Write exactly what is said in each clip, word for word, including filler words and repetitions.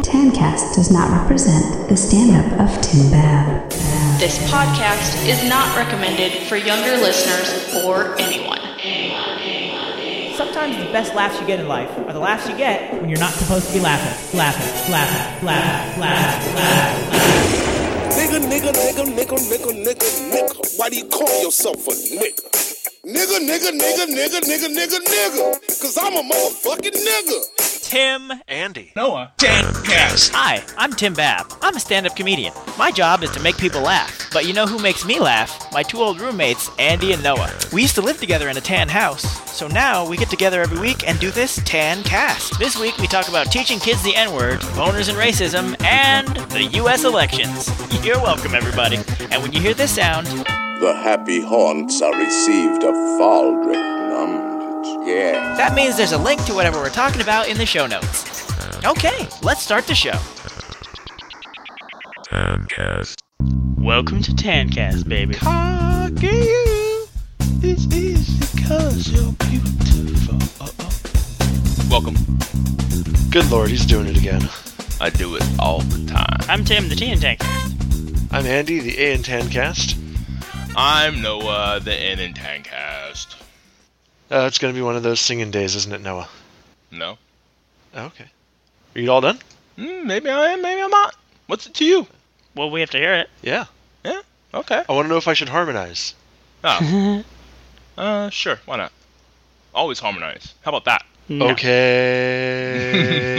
Tancast does not represent the stand-up of Tim Bab. This podcast is not recommended for younger listeners or anyone. Sometimes the best laughs you get in life are the laughs you get when you're not supposed to be laughing. Laughing, laughing, laughing, laughing, laughing, laughing. Nigga, nigga, nigga, nigga, nigga, nigga, nigga. Why do you call yourself a nigga? Nigga, nigga, nigga, nigga, nigga, nigga, nigga. Cause I'm a motherfucking nigga. Tim, Andy, Noah, Tancast. Hi, I'm Tim Bab. I'm a stand-up comedian. My job is to make people laugh. But you know who makes me laugh? My two old roommates, Andy and Noah. We used to live together in a tan house. So now we get together every week and do this Tancast. This week we talk about teaching kids the N-word, boners and racism, and the U S elections. You're welcome, everybody. And when you hear this sound... The happy haunts are received of Faldrick numbed. Yeah. That means there's a link to whatever we're talking about in the show notes. Okay, let's start the show. Tancast. Welcome to Tancast, baby. Cocky you. It's easy because you're beautiful. Welcome. Good lord, he's doing it again. I do it all the time. I'm Tim, the T in Tancast. I'm Andy, the A in Tancast. I'm Noah, the N in Tancast. Uh, it's going to be one of those singing days, isn't it, Noah? No. Oh, okay. Are you all done? Mm, maybe I am, maybe I'm not. What's it to you? Well, we have to hear it. Yeah. Yeah, okay. I want to know if I should harmonize. Oh. uh, sure, why not? Always harmonize. How about that? No. Okay.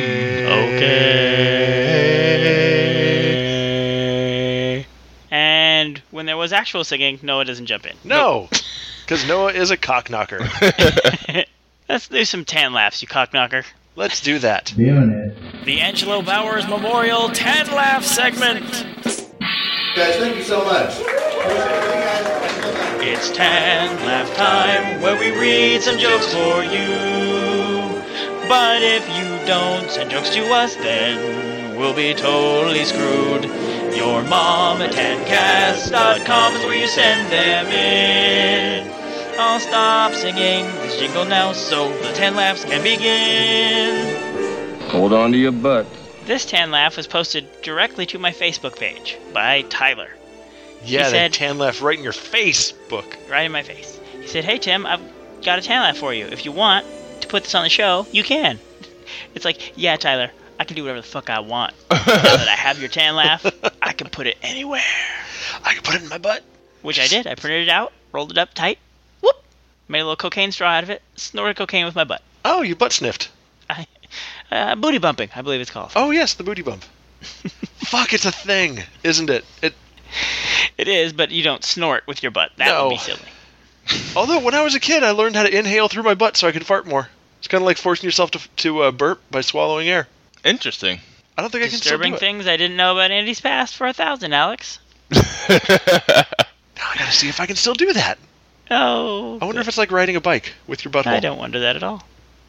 Okay. And when there was actual singing, Noah doesn't jump in. No, because Noah is a cockknocker. Let's do some tan laughs, you cockknocker. Let's do that. Doing it. The Angelo Bowers Memorial Tan Laugh segment. Guys, thank you so much. It's Tan Laugh time, where we read some jokes for you. But if you don't send jokes to us, then we'll be totally screwed. Your mom at tancast dot com is where you send them in. I'll stop singing this jingle now so the Tan Laughs can begin. Hold on to your butt. This Tan Laugh was posted directly to my Facebook page by Tyler. Yeah, He said- that tan laugh right in your face, book. Right in my face. He said, "Hey Tim, I've got a Tan Laugh for you. If you want to put this on the show, you can." It's like, yeah, Tyler, I can do whatever the fuck I want. Now that I have your Tan Laugh, I can put it anywhere. I can put it in my butt. Which I did. I printed it out, rolled it up tight, whoop, made a little cocaine straw out of it, snorted cocaine with my butt. Oh, you butt sniffed. I, uh, booty bumping, I believe it's called. Oh, yes, the booty bump. Fuck, it's a thing, isn't it? It. It is, but you don't snort with your butt. That No. would be silly. Although, when I was a kid, I learned how to inhale through my butt so I could fart more. It's kind of like forcing yourself to to uh, burp by swallowing air. Interesting. I don't think I can still Disturbing do it. things I didn't know about Andy's past for a thousand, Alex. Now I gotta see if I can still do that. Oh. I wonder if it's like riding a bike with your butthole. I don't wonder that at all.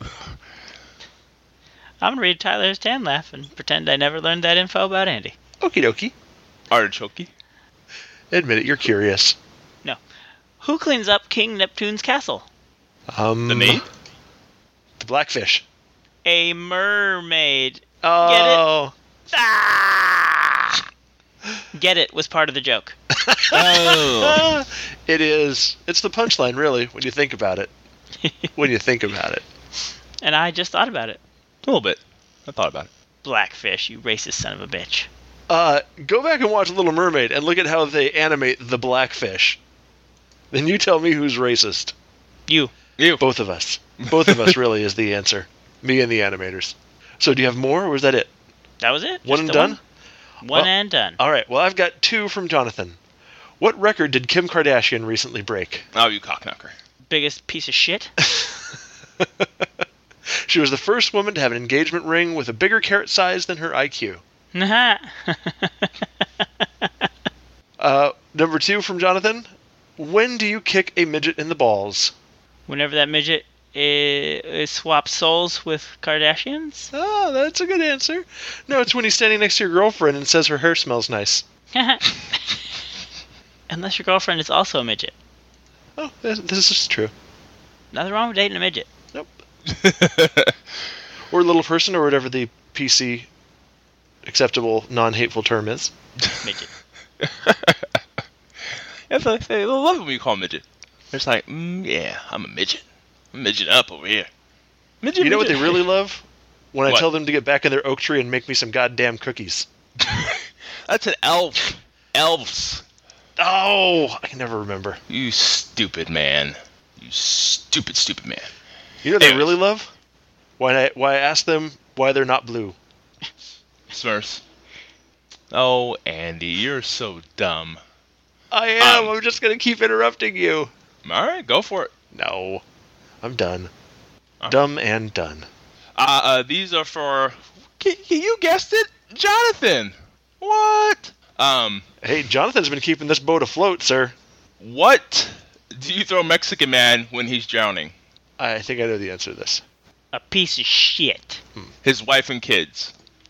I'm going to read Tyler's Tan Laugh and pretend I never learned that info about Andy. Okie dokie. Artichoke. Admit it, you're curious. No. Who cleans up King Neptune's castle? Um, The maid? The blackfish. A mermaid. Oh. Get it? Ah! Get it was part of the joke. Oh. It is. It's the punchline, really, when you think about it. When you think about it. And I just thought about it. A little bit. I thought about it. Blackfish, you racist son of a bitch. Uh, go back and watch Little Mermaid and look at how they animate the blackfish. Then you tell me who's racist. You. You. Both of us. Both of us really is the answer. Me and the animators. So do you have more, or was that it? That was it? One Just and the done? One, one Well, and done. All right, well, I've got two from Jonathan. What record did Kim Kardashian recently break? Oh, you cockknocker. Biggest piece of shit. She was the first woman to have an engagement ring with a bigger carat size than her I Q. uh, number two from Jonathan. When do you kick a midget in the balls? Whenever that midget is, swaps souls with Kardashians? Oh, that's a good answer. No, it's when he's standing next to your girlfriend and says her hair smells nice. Unless your girlfriend is also a midget. Oh, this, this is true. Nothing wrong with dating a midget. Nope. Or a little person, or whatever the P C acceptable, non-hateful term is. Midget. That's what they love it when you call midget. It's like, mm, yeah, I'm a midget. I'm midget up over here. Midget, You know midget. what they really love? When I What? tell them to get back in their oak tree and make me some goddamn cookies. That's an elf. Elves. Oh, I can never remember. You stupid man. You stupid, stupid man. You know what they Anyways. really love? Why I, why I ask them why they're not blue. Smurfs. Oh, Andy, you're so dumb. I am. Um, I'm just going to keep interrupting you. Alright, go for it. No. I'm done. Uh. Dumb and done. Uh, uh, these are for... K- you guessed it, Jonathan. What? Um, Hey, Jonathan's been keeping this boat afloat, sir. what do you throw a Mexican man when he's drowning? I think I know the answer to this. A piece of shit. His wife and kids.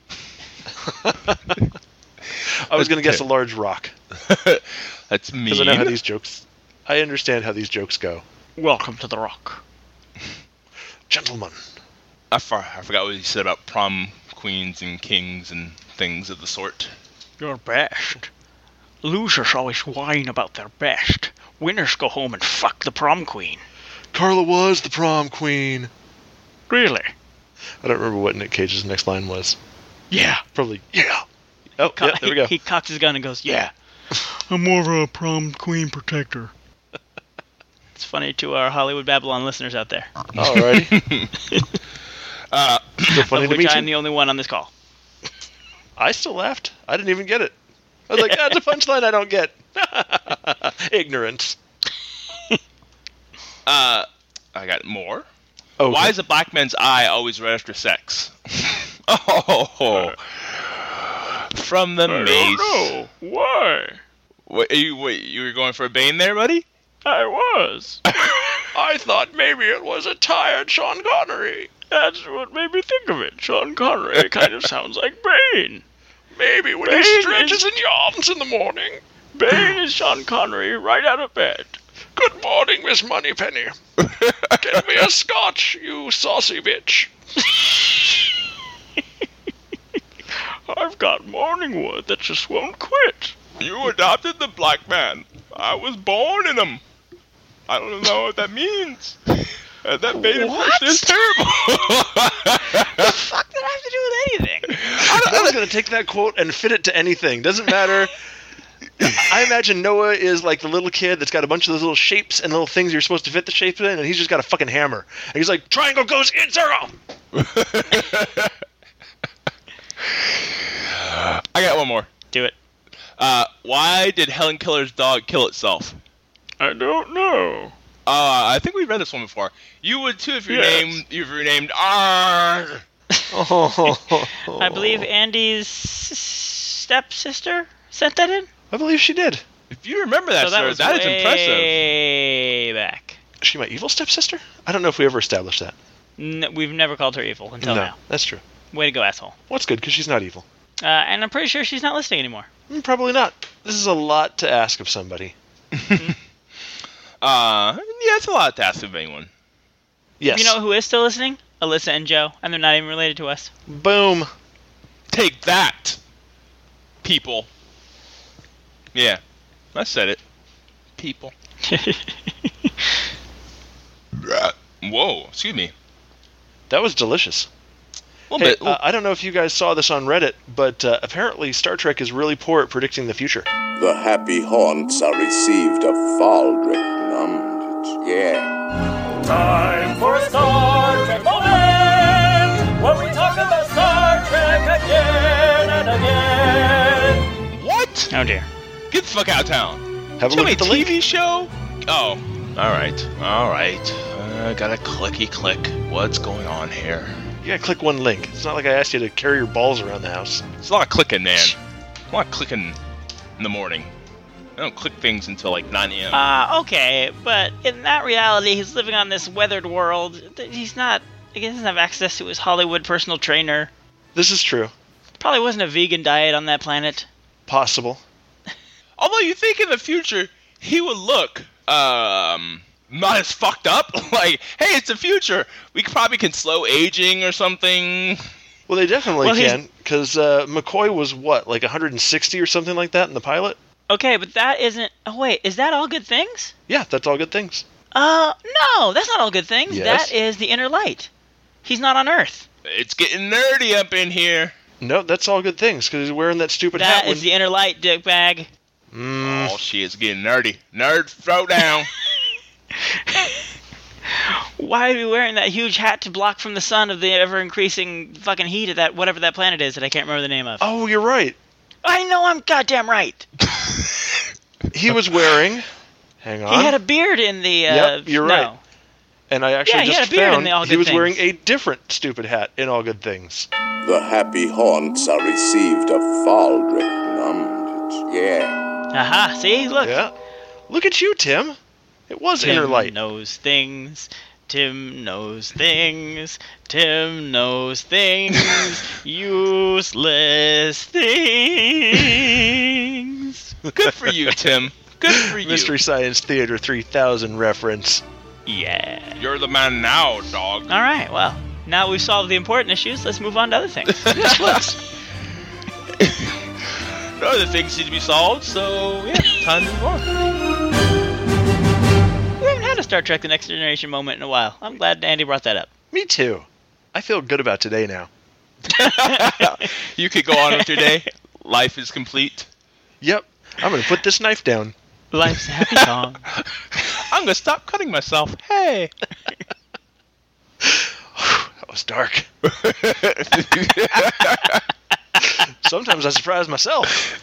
I was going to guess a large rock. That's mean. Because I know how these jokes... I understand how these jokes go. Welcome to the Rock. Gentlemen. I, for, I forgot what he said about prom queens and kings and things of the sort. Your best. Losers always whine about their best. Winners go home and fuck the prom queen. Carla was the prom queen. Really? I don't remember what Nick Cage's next line was. Yeah. Probably, yeah. Oh, Co- yeah, there we go. He, he cocks his gun and goes, yeah. I'm more of a prom queen protector. It's funny to our Hollywood Babylon listeners out there. Alrighty. Uh, Still funny of to which meet I'm you. the only one on this call. I still laughed. I didn't even get it. I was like, that's a punchline I don't get. Ignorance. uh, I got more. Oh, Why is a black man's eye always red after sex? oh, from the maze. know. Why? Wait, you, wait, you were going for a Bane there, buddy? I was. I thought maybe it was a tired Sean Connery. That's what made me think of it. Sean Connery kind of sounds like Bane. Maybe when Bane he stretches is- and yawns in the morning. Bane is Sean Connery right out of bed. Good morning, Miss Moneypenny. Get me a scotch, you saucy bitch. I've got morning wood that just won't quit. You adopted the black man. I was born in him. I don't know what that means. Uh, that Bane impression is terrible. The fuck did I have to do with anything? I was going to take that quote and fit it to anything. Doesn't matter. I imagine Noah is like the little kid that's got a bunch of those little shapes and little things you're supposed to fit the shapes in, and he's just got a fucking hammer. And he's like, triangle goes in zero! I got one more. Do it. Uh, why did Helen Keller's dog kill itself? I don't know. Uh, I think we've read this one before. You would too if you Yes. named if you renamed R. I believe Andy's s- stepsister sent that in. I believe she did. If you remember that, So that sir, was that is impressive. way back. Is she my evil stepsister? I don't know if we ever established that. N- we've never called her evil until no, now. that's true. Way to go, asshole. Well, that's good, because she's not evil. Uh, and I'm pretty sure she's not listening anymore. Mm, Probably not. This is a lot to ask of somebody. Uh, yeah, it's a lot to ask of anyone. Yes. You know who is still listening? Alyssa and Joe, and they're not even related to us. Boom. Take that, people. Yeah, I said it. People. Whoa, excuse me. That was delicious. A little Hey, bit. uh, I don't know if you guys saw this on Reddit, but uh, apparently Star Trek is really poor at predicting the future. The happy haunts are received of Faldric numbed. Yeah. Time for a Star Trek moment, where we talk about Star Trek again and again. What? Oh dear. Get the fuck out of town. Have a Tell look me, at the T link. V show? Oh, all right, all right. Uh, got a clicky click. What's going on here? You gotta click one link. It's not like I asked you to carry your balls around the house. It's a lot of clicking, man. A lot of clicking in the morning. I don't click things until like nine a.m. Uh, okay, but in that reality, he's living on this weathered world. He's not, he doesn't have access to his Hollywood personal trainer. This is true. Probably wasn't a vegan diet on that planet. Possible. Although you think in the future he would look um not as fucked up. Like, hey, it's the future. We could- probably can slow aging or something. Well, they definitely Well, he's- can, because uh, McCoy was, what, like one hundred sixty or something like that in the pilot? Okay, but that isn't... Oh, wait, is that All Good Things? Yeah, that's All Good Things. Uh, no, that's not All Good Things. Yes. That is the Inner Light. He's not on Earth. It's getting nerdy up in here. No, that's All Good Things, because he's wearing that stupid That hat. is when- the Inner Light, dickbag. Mm. Oh, shit, it's getting nerdy. Nerd, throw down. Why are you wearing that huge hat to block from the sun of the ever-increasing fucking heat of that whatever that planet is that I can't remember the name of? Oh, you're right. I know I'm goddamn right. He was wearing... Hang on. He had a beard in the... Uh, Yep, you're no. right. And I actually Yeah, he just had a beard in found the All he Good was Things. wearing a different stupid hat in All Good Things. The happy haunts are received of Faldrick numbed. Yeah. Aha, see? Look. Yeah. Look at you, Tim. It was Tim Inner Light. knows things. Tim knows things. Tim knows things. Useless things. Good for you, Tim. Good for you. Mystery Science Theater three thousand reference. Yeah. You're the man now, dog. All right, well, now we've solved the important issues, let's move on to other things. Yes, let's. No other things need to be solved, so yeah, time to move on. We haven't had a Star Trek The Next Generation moment in a while. I'm glad Andy brought that up. Me too. I feel good about today now. You could go on with your day. Life is complete. Yep. I'm going to put this knife down. Life's a happy song. I'm going to stop cutting myself. Hey. That was dark. Sometimes I surprise myself.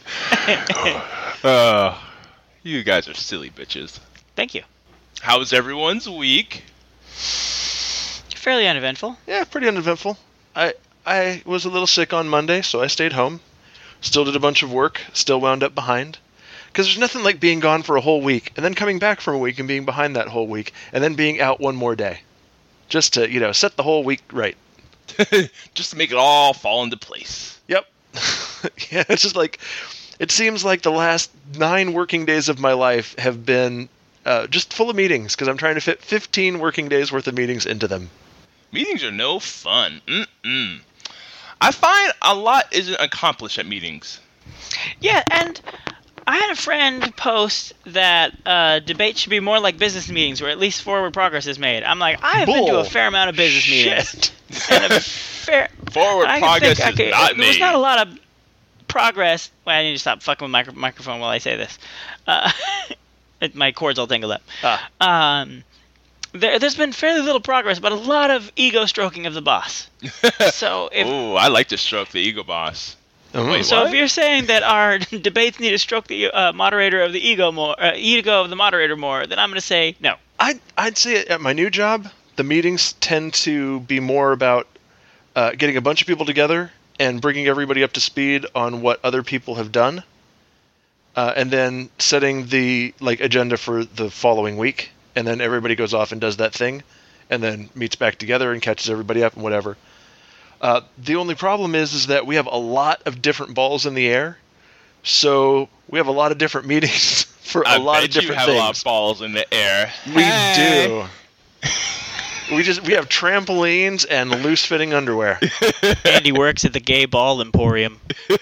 uh, you guys are silly bitches. Thank you. How's everyone's week? Fairly uneventful. Yeah, pretty uneventful. I I was a little sick on Monday, so I stayed home. Still did a bunch of work. Still wound up behind. Because there's nothing like being gone for a whole week, and then coming back from a week and being behind that whole week, and then being out one more day. Just to, you know, set the whole week right. Just to make it all fall into place. Yep. Yeah, it's just like, it seems like the last nine working days of my life have been uh, just full of meetings, because I'm trying to fit fifteen working days worth of meetings into them. Meetings are no fun. Mm-mm. I find a lot isn't accomplished at meetings. Yeah, and I had a friend post that uh, debates should be more like business meetings, where at least forward progress is made. I'm like, I have been to a Bull. fair amount of business Shit. meetings. And a fair Forward I could progress think I is could- not There made. was not a lot of progress. Well, I need to stop fucking with my micro- microphone while I say this. Uh, it- my cords all tangled up. Ah. Um, there, there's been fairly little progress, but a lot of ego stroking of the boss. So if Ooh, I like to stroke the ego boss. Oh. Wait, So what? if you're saying that our debates need to stroke the uh, moderator of the ego more, uh, ego of the moderator more, then I'm going to say no. I'd, I'd say at my new job, the meetings tend to be more about uh, getting a bunch of people together and bringing everybody up to speed on what other people have done, uh, and then setting the like agenda for the following week, and then everybody goes off and does that thing, and then meets back together and catches everybody up and whatever. Uh, the only problem is, is that we have a lot of different balls in the air, so we have a lot of different meetings for I a lot bet of different you have things. a lot of balls in the air. We Hey. do. We just we have trampolines and loose fitting underwear. Andy works at the Gay Ball Emporium.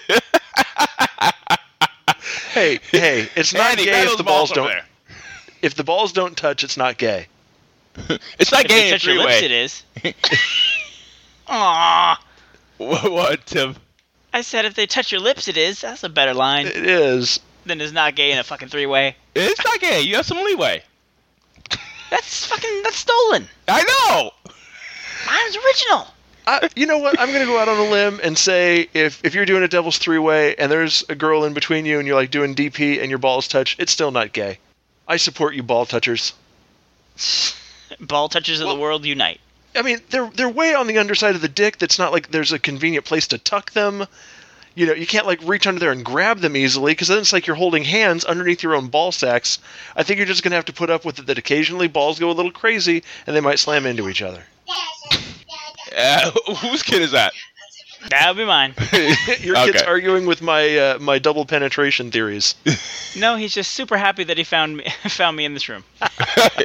Hey, hey, it's not Andy, gay get if those the balls over don't there. if the balls don't touch, it's not gay. It's not If you gay in touch your three lips, way. it is. Aww. What, what, Tim? I said if they touch your lips, it is. That's a better line It is. than it's not gay in a fucking three-way. It's not gay. You have some leeway. That's fucking, that's stolen. I know. Mine's original. I, you know what? I'm going to go out on a limb and say if, if you're doing a devil's three-way and there's a girl in between you and you're like doing D P and your balls touch, it's still not gay. I support you ball touchers. Ball touchers of Well- the world unite. I mean, they're they're way on the underside of the dick. That's not like there's a convenient place to tuck them. You know, you can't like reach under there and grab them easily because then it's like you're holding hands underneath your own ball sacks. I think you're just gonna have to put up with it that occasionally balls go a little crazy and they might slam into each other. Uh, whose kid is that? That would be mine. Your kid's Okay. arguing with my uh, my double penetration theories. No, he's just super happy that he found me found me in this room. That's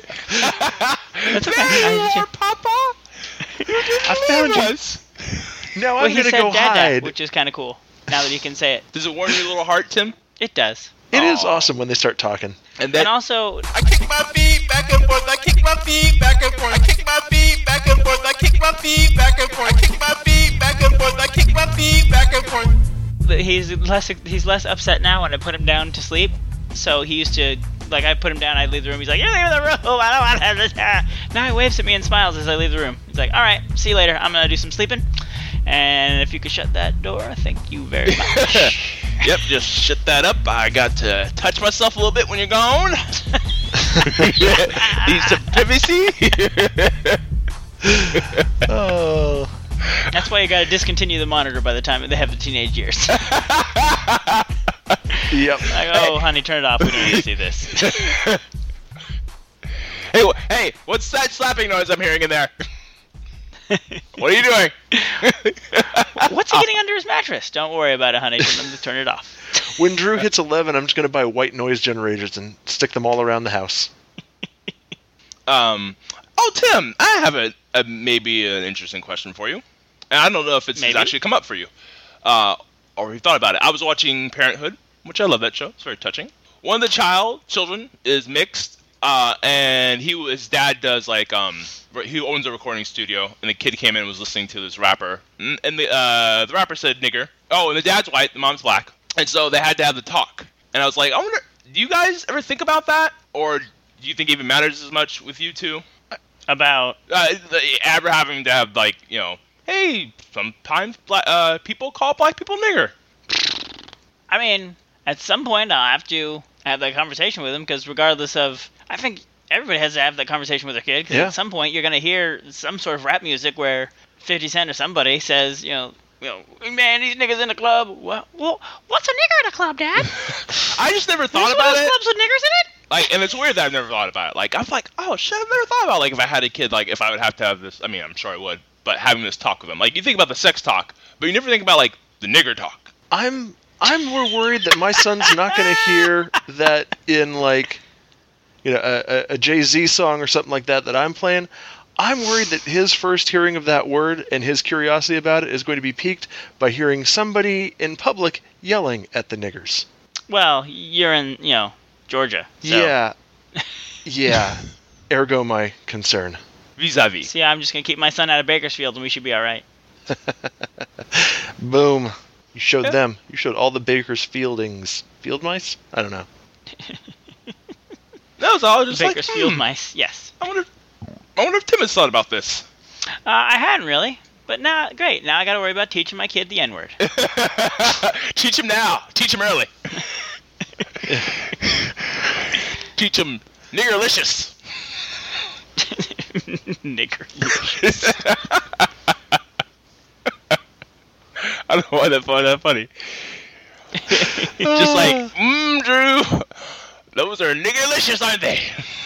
okay. There you I- are, Papa. You didn't I found leave you. us. No, well, I'm he gonna said go dad, dad, hide. which is kind of cool. Now that he can say it, Does it warm your little heart, Tim? it does. It is awesome when they start talking. And then And also, I kick my feet back and forth. I kick my feet back and forth. I kick my feet back and forth. I kick my feet back and forth. I kick my feet back and forth. I kick my feet back and forth. he's less he's less upset now when I put him down to sleep. So he used to, like, I put him down, I'd leave the room. He's like, you're leaving the room. I don't want to have this. Now he waves at me and smiles as I leave the room. He's like, all right, see you later. I'm gonna do some sleeping. And if you could shut that door, thank you very much. Yep, just shut that up. I got to touch myself a little bit when you're gone. Need some privacy. Oh. That's why you gotta discontinue the monitor by the time they have the teenage years. Yep. Like, oh, honey, turn it off. We don't need to see this. Hey, wh- hey, what's that slapping noise I'm hearing in there? What are you doing? What's he getting under his mattress? Don't worry about it, honey. Tell him to turn it off. When Drew hits eleven, I'm just going to buy white noise generators and stick them all around the house. Um. Oh, Tim, I have a, a maybe an interesting question for you. And I don't know if it's Maybe? actually come up for you, uh, or if you thought about it. I was watching Parenthood, which I love that show. It's very touching. One of the child children is mixed, uh, and he his dad does like um he owns a recording studio, and the kid came in and was listening to this rapper, and and the uh the rapper said nigger. Oh, and the dad's white, the mom's black, and so they had to have the talk. And I was like, I wonder, do you guys ever think about that, or do you think it even matters as much with you two? About Uh, the, ever having to have like, you know, hey, sometimes black, uh, people call black people nigger. I mean, at some point I'll have to have that conversation with him, because regardless of, I think everybody has to have that conversation with their kid, because Yeah. at some point you're going to hear some sort of rap music where fifty Cent or somebody says, you know, you know, man, these niggas in the club. Well, well what's a nigger in a club, Dad? I just never thought There's about one of those it. clubs with niggers in it? Like, and it's weird that I've never thought about it. Like, I'm like, oh shit, I've never thought about like if I had a kid, like if I would have to have this. I mean, I'm sure I would, but having this talk with them, like you think about the sex talk, but you never think about like the nigger talk. I'm I'm more worried that my son's not going to hear that in like, you know, a, a, a Jay-Z song or something like that that I'm playing. I'm worried that his first hearing of that word and his curiosity about it is going to be piqued by hearing somebody in public yelling at the niggers. Well, you're in, you know, Georgia. So. Yeah. Yeah. Ergo my concern. Vis-a-vis. See, I'm just going to keep my son out of Bakersfield and we should be all right. Boom. You showed them. You showed all the Baker's fieldings. Field mice? I don't know. That was all. Just Bakersfield like, hmm, mice, yes. I wonder. I wonder if Tim has thought about this. Uh, I hadn't really. But now, great. Now I got to worry about teaching my kid the N-word. Teach him now. Teach him early. Teach him niggerlicious. Niggerlicious. I don't know why that find that funny. Just like, mmm, Drew, those are niggerlicious, aren't they?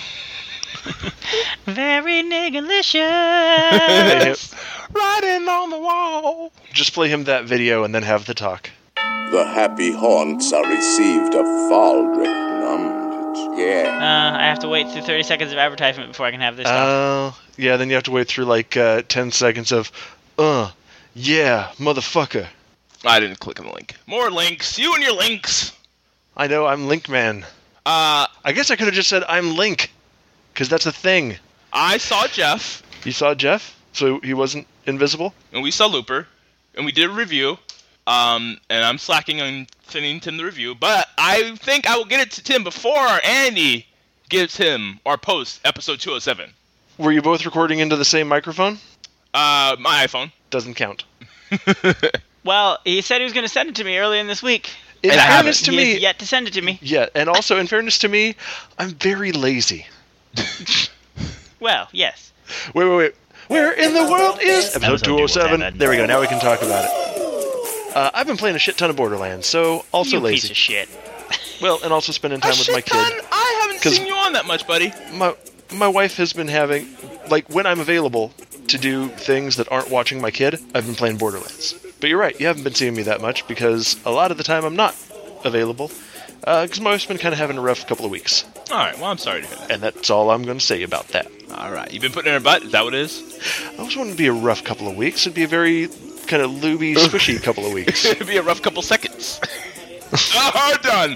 Very niggerlicious. Riding on the wall. Just play him that video and then have the talk. The happy haunts are received of Faldrick Numbridge. Yeah. Uh, I have to wait through thirty seconds of advertisement before I can have this talk. Oh, uh, yeah, then you have to wait through like uh, ten seconds of, uh, yeah, motherfucker. I didn't click on the link. More links. You and your links. I know, I'm Link Man. Uh, I guess I could have just said I'm Link, because that's a thing. I saw Jeff. You saw Jeff? So he wasn't invisible? And we saw Looper. And we did a review. Um, and I'm slacking on sending Tim the review. But I think I will get it to Tim before Andy gives him or posts episode two oh seven. Were you both recording into the same microphone? Uh, my iPhone. Doesn't count. Well, he said he was going to send it to me earlier in this week. In And I fairness haven't. to he me, has yet to send it to me. yeah, and also in fairness to me, I'm very lazy. Well, yes. Wait, wait, wait. Where in the world is episode Episode two oh seven? two oh seven. There we go. Now we can talk about it. Uh, I've been playing a shit ton of Borderlands, so also you lazy. piece of shit. Well, and also spending A time with shit my kid. ton? I haven't 'Cause- seen you on that much, buddy. My my wife has been having, like, when I'm available to do things that aren't watching my kid, I've been playing Borderlands. But you're right, you haven't been seeing me that much because a lot of the time I'm not available. Because my wife's been kind of having a rough couple of weeks. All right. Well, I'm sorry to hear that. And that's all I'm going to say about that. All right. You've been putting in her butt. Is that what it is? I was wanting to be a rough couple of weeks. It'd be a very kind of looby, squishy couple of weeks. It'd be a rough couple seconds. Oh, done.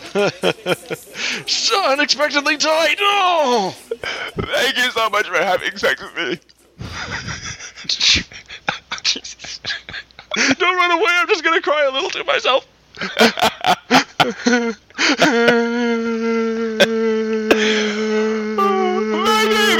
So unexpectedly tight. Oh! Thank you so much for having sex with me. Don't run away. I'm just gonna cry a little to myself. My name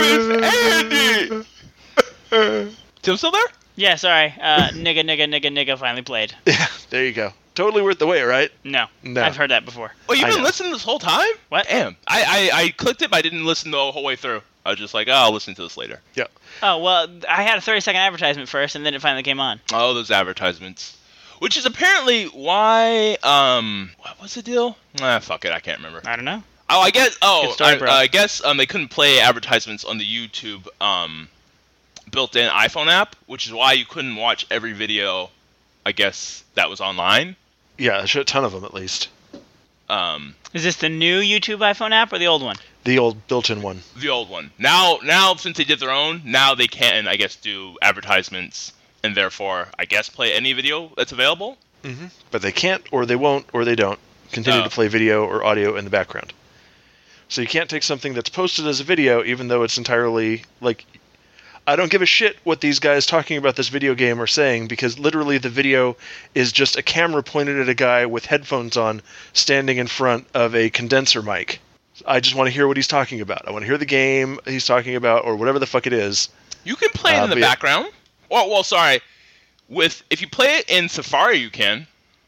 is Andy. Tim still there? Yeah, sorry. Uh, nigga, nigga, nigga, nigga finally played. Yeah, there you go. Totally worth the wait, right? No. No. I've heard that before. Oh, you've I been know. listening this whole time? What? Damn. I, I, I clicked it, but I didn't listen the whole way through. I was just like, oh, I'll listen to this later. Yeah. Oh, well, I had a thirty-second advertisement first, and then it finally came on. Oh, those advertisements. Which is apparently why, um, what was the deal? Ah, fuck it, I can't remember. I don't know. Oh, I guess, oh, Good story, I, bro. I guess um, they couldn't play advertisements on the YouTube um, built-in iPhone app, which is why you couldn't watch every video, I guess, that was online. Yeah, a shit ton of them at least. Um, Is this the new YouTube iPhone app or the old one? The old built-in one. the old one. Now, now since they did their own, now they can, I guess, do advertisements and therefore, I guess, play any video that's available. Mm-hmm. But they can't, or they won't, or they don't continue Oh. to play video or audio in the background. So you can't take something that's posted as a video, even though it's entirely like. I don't give a shit what these guys talking about this video game are saying, because literally the video is just a camera pointed at a guy with headphones on, standing in front of a condenser mic. I just want to hear what he's talking about. I want to hear the game he's talking about, or whatever the fuck it is. You can play it Uh, in the but yeah. background. Well, well, sorry. With if you play it in Safari, you can.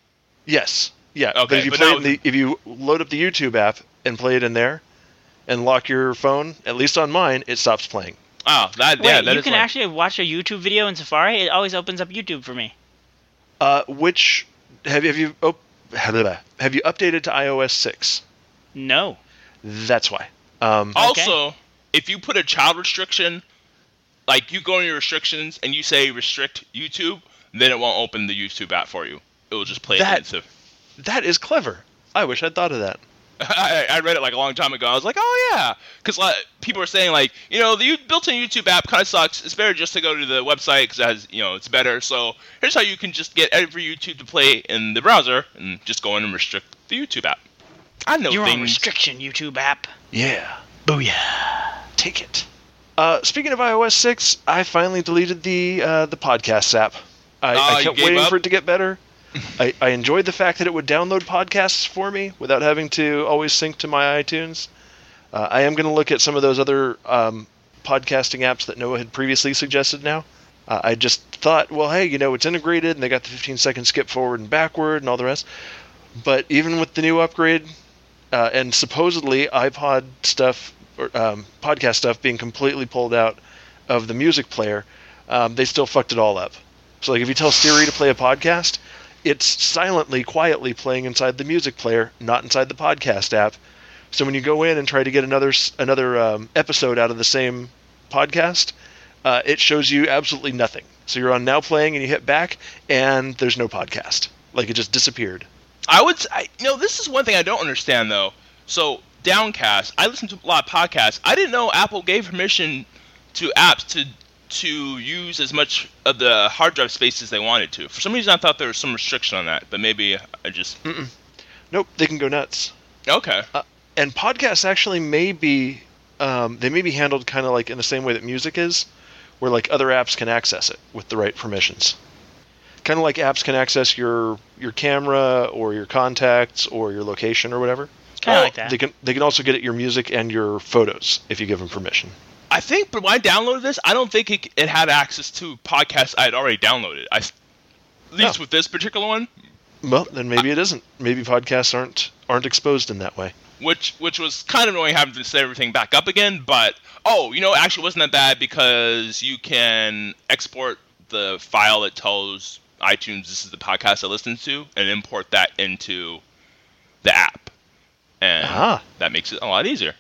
Yes. Yeah. Okay, but if you but play now it in the, if you load up the YouTube app and play it in there, and lock your phone, at least on mine, it stops playing. Oh, that Wait, yeah, that you is can one. actually watch a YouTube video in Safari? It always opens up YouTube for me. Uh, which have you have you oh, have you updated to i O S six? No. That's why. Um, Also, if you put a child restriction, like you go in your restrictions and you say restrict YouTube, then it won't open the YouTube app for you. It will just play That- it. Into, that is clever. I wish I'd thought of that. I, I read it like a long time ago. I was like, oh yeah, because like, people are saying like, you know, the U- built-in YouTube app kind of sucks. It's better just to go to the website because it has, you know, it's better. So here's how you can just get every YouTube to play in the browser and just go in and restrict the YouTube app. I know You're on things. restriction, YouTube app. Yeah. Booyah. Take it. Uh, speaking of i O S six, I finally deleted the uh, the podcast app. I, Ah, I you kept gave waiting up? for it to get better. I, I enjoyed the fact that it would download podcasts for me without having to always sync to my iTunes. Uh, I am going to look at some of those other um, podcasting apps that Noah had previously suggested now. Uh, I just thought, well, hey, you know, it's integrated and they got the fifteen second skip forward and backward and all the rest. But even with the new upgrade uh, and supposedly iPod stuff, or um, podcast stuff being completely pulled out of the music player, um, they still fucked it all up. So like if you tell Siri to play a podcast, it's silently, quietly playing inside the music player, not inside the podcast app. So when you go in and try to get another s- another um, episode out of the same podcast, uh, it shows you absolutely nothing. So you're on Now Playing and you hit back, and there's no podcast. Like it just disappeared. I would, I, you know, this is one thing I don't understand though. So Downcast, I listen to a lot of podcasts. I didn't know Apple gave permission to apps to to use as much of the hard drive space as they wanted to. For some reason, I thought there was some restriction on that, but maybe I just. Mm-mm. Nope, they can go nuts. Okay. Uh, and podcasts actually may be um, they may be handled kind of like in the same way that music is, where like other apps can access it with the right permissions. Kind of like apps can access your your camera or your contacts or your location or whatever. Kind of like that. They can they can also get at your music and your photos if you give them permission. I think, but when I downloaded this, I don't think it, it had access to podcasts I had already downloaded. I, at least No. with this particular one, Well, then maybe it isn't. Maybe podcasts aren't aren't exposed in that way. which which was kind of annoying having to set everything back up again. But oh, you know, it actually wasn't that bad because you can export the file that tells iTunes this is the podcast I listened to and import that into the app, and Ah. that makes it a lot easier.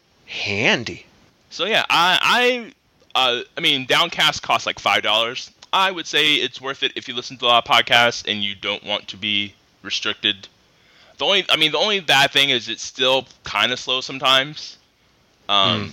Handy. So yeah, I I uh, I mean, Downcast costs like five dollars. I would say it's worth it if you listen to a lot of podcasts and you don't want to be restricted. The only, I mean, the only bad thing is it's still kind of slow sometimes. Um,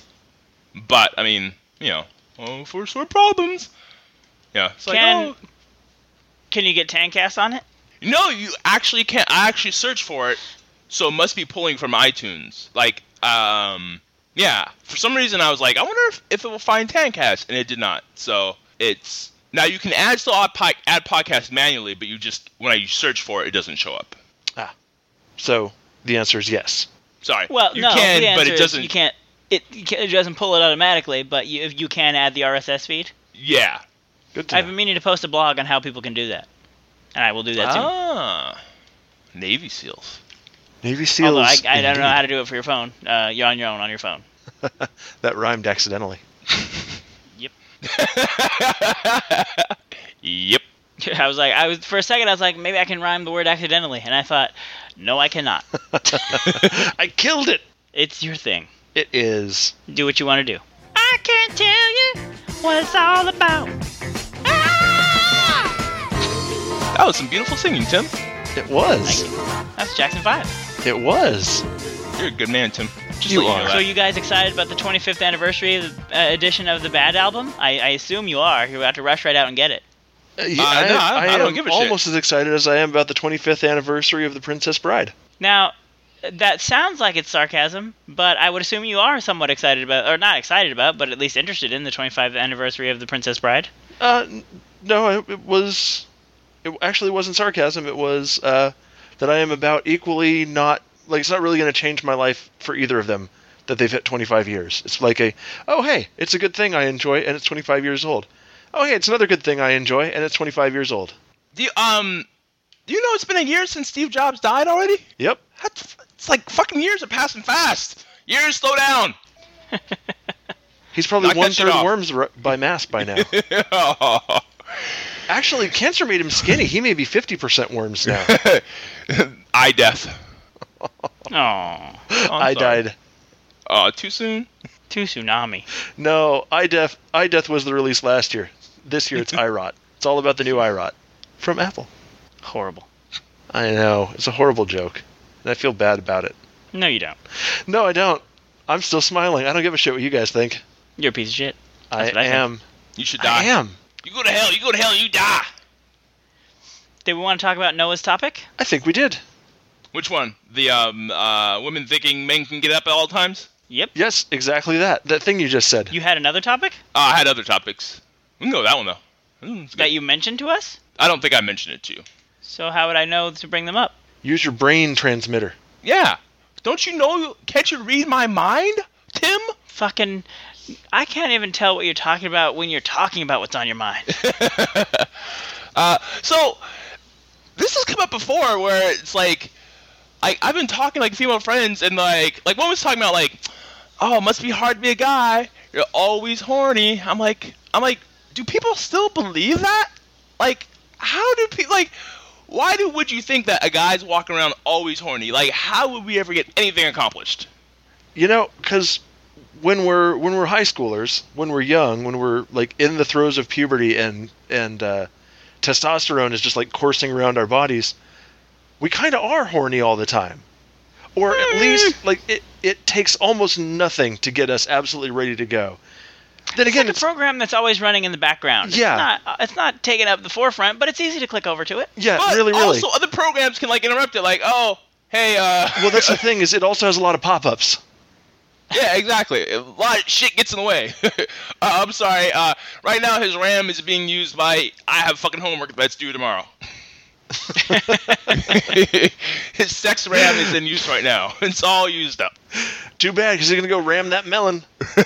but I mean, you know, oh, first world problems. Yeah, it's like, Can oh, Can you get Tancast on it? No, you actually can't. I actually searched for it, so it must be pulling from iTunes. Like, um, yeah. For some reason, I was like, I wonder if, if it will find Tancast, and it did not. So it's now you can add still add, po- add podcast manually, but you just when I search for it, it doesn't show up. Ah, so the answer is yes. Sorry. Well, you no, can, the answer but it doesn't. Is you can't. It, it doesn't pull it automatically, but you you can add the R S S feed. Yeah. Good to I've know. been meaning to post a blog on how people can do that, and I will do that soon. Ah, Navy SEALs. Navy SEALs. Although I, I don't indeed. know how to do it for your phone. Uh, you're on your own on your phone. That rhymed accidentally. Yep. Yep. I was like, I was for a second, I was like, maybe I can rhyme the word accidentally, and I thought, no, I cannot. I killed it. It's your thing. It is. Do what you want to do. I can't tell you what it's all about. That was some beautiful singing, Tim. It was. That's Jackson five. It was. You're a good man, Tim. Just You let are. know So that. you guys excited about the twenty-fifth anniversary of the, uh, edition of the Bad album? I, I assume you are. You're about to rush right out and get it. Uh, yeah, Uh, I, no, I- I I don't am give a shit. almost as excited as I am about the twenty-fifth anniversary of The Princess Bride. Now, that sounds like it's sarcasm, but I would assume you are somewhat excited about, or not excited about, but at least interested in the twenty-fifth anniversary of The Princess Bride. Uh, n- no, it, it was. It actually wasn't sarcasm. It was uh, that I am about equally not like it's not really going to change my life for either of them that they've hit twenty-five years. It's like a oh hey, it's a good thing I enjoy and it's twenty-five years old. Oh hey, it's another good thing I enjoy and it's twenty-five years old. Do you, um, do you know it's been a year since Steve Jobs died already? Yep. That's, it's like fucking years are passing fast. Years, slow down. He's probably Knock that one shit third off. worms r- by mass by now. Actually, cancer made him skinny. He may be fifty percent worms now. Eye death. Oh, I died. Uh, too soon? too tsunami. No, iDef iDeath was the release last year. This year it's iRot. It's all about the new iRot from Apple. Horrible. I know. It's a horrible joke. And I feel bad about it. No, you don't. No, I don't. I'm still smiling. I don't give a shit what you guys think. You're a piece of shit. I, That's what I think. am. You should die. I am. You go to hell. You go to hell. You die. Did we want to talk about Noah's topic? I think we did. Which one? The um uh women thinking men can get up at all times? Yep. Yes, exactly that. That thing you just said. You had another topic Uh, I had other topics. We can go with that one though. Mm, it's good. that you mentioned to us? I don't think I mentioned it to you. So how would I know to bring them up? Use your brain transmitter. Yeah. Don't you know? Can't you read my mind, Tim? Fucking... I can't even tell what you're talking about when you're talking about what's on your mind. uh, so this has come up before, where it's like, I I've been talking to, like female friends, and like like one was talking about like, oh, it must be hard to be a guy. You're always horny. I'm like I'm like, do people still believe that? Like, how do people like? Why do would you think that a guy's walking around always horny? Like, how would we ever get anything accomplished? You know, because when we're when we're high schoolers, when we're young, when we're like in the throes of puberty and and uh, testosterone is just like coursing around our bodies, we kind of are horny all the time, or at least like it it takes almost nothing to get us absolutely ready to go. Then It's again, like it's a program that's always running in the background. Yeah. It's not, it's not taking up the forefront, but it's easy to click over to it. yeah, But really, really. also, other programs can like interrupt it. Like, oh, hey, uh. Well, that's the thing is it also has a lot of pop-ups. Yeah, exactly. A lot of shit gets in the way. uh, I'm sorry. Uh, right now, his RAM is being used by. I have fucking homework that's due tomorrow. His sex RAM is in use right now. It's all used up. Too bad, because he's gonna go ram that melon.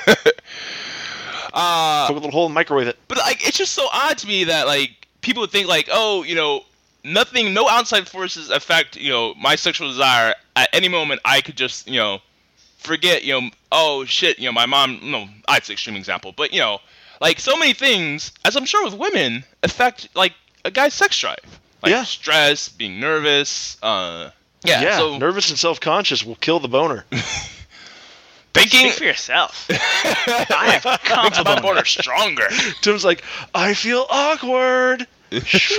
Uh, Poke a little hole and microwave it. but like, it's just so odd to me that like people would think like, oh, you know, nothing, no outside forces affect you know my sexual desire. At any moment, I could just you know forget you know oh shit you know my mom. No, it's an extreme example, but you know like so many things, as I'm sure with women, affect like a guy's sex drive. Like Yeah. stress, being nervous. Uh, yeah. Yeah, So nervous and self-conscious will kill the boner. thinking Speak for yourself. I have makes my boner stronger. Tim's like, I feel awkward. Let's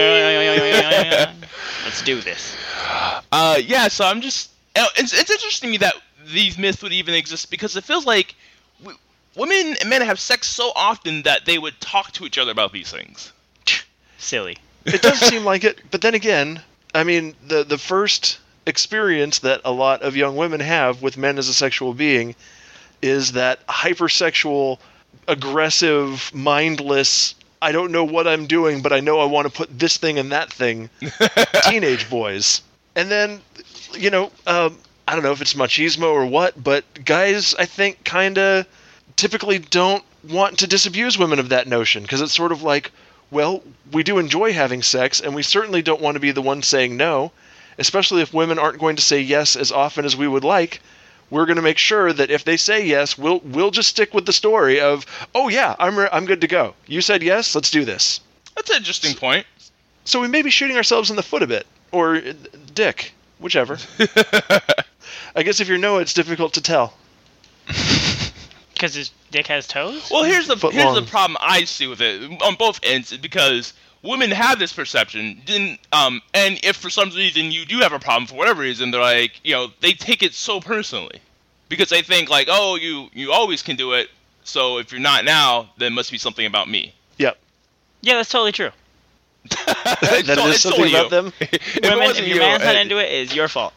do this. Uh, yeah, so I'm just... uh, It's, it's interesting to me that these myths would even exist, because it feels like w- women and men have sex so often that they would talk to each other about these things. Silly. It does seem like it, but then again, I mean, the the first experience that a lot of young women have with men as a sexual being is that hypersexual, aggressive, mindless, I don't know what I'm doing, but I know I want to put this thing and that thing, teenage boys. And then, you know, um, I don't know if it's machismo or what, but guys, I think, kind of typically don't want to disabuse women of that notion, because it's sort of like, well, we do enjoy having sex, and we certainly don't want to be the one saying no, especially if women aren't going to say yes as often as we would like. We're going to make sure that if they say yes, we'll we'll just stick with the story of, oh yeah, I'm re- I'm good to go. You said yes, let's do this. That's an interesting point. So we may be shooting ourselves in the foot a bit, or uh, dick, whichever. I guess if you're Noah, it's difficult to tell. Because his dick has toes? Well, here's the Foot here's long. the problem I see with it on both ends, because women have this perception, then, um, and if for some reason you do have a problem for whatever reason, they're like, you know, they take it so personally, because they think like, oh, you you always can do it, so if you're not now, then it must be something about me. Yep. Yeah, that's totally true. That So- is it's something totally about you. them. If it Women, if wasn't your you, man's not uh, into it, it's your fault.